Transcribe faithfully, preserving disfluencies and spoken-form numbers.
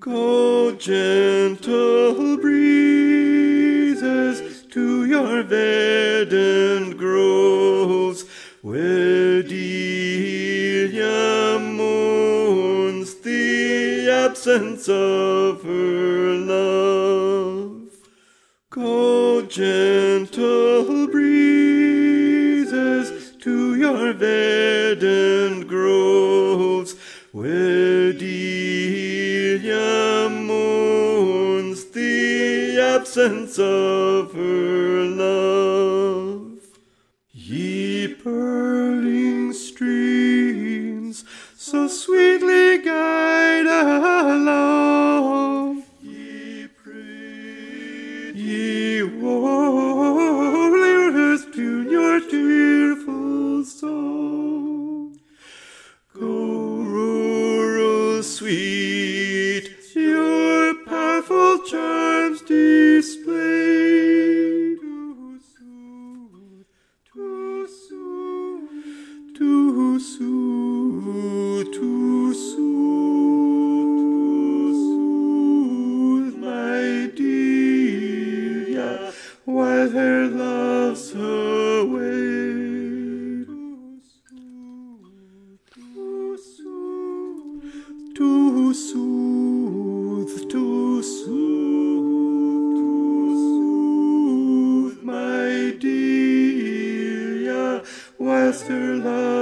Go, gentle breezes, to your verdant groves, where Delia mourns the absence of her love. Go, gentle breezes, to your verdant groves, where Delia mourns the absence of her love. Ye purling streams, so sweetly guide along, ye pray, ye warriors, tune your tearful song. Go, rural sweet, your powerful charms display, to soothe, to soothe, to soothe, to soothe, to soothe my Delia, while her love's away. To soothe, to soothe, to soothe my Delia, whilst her love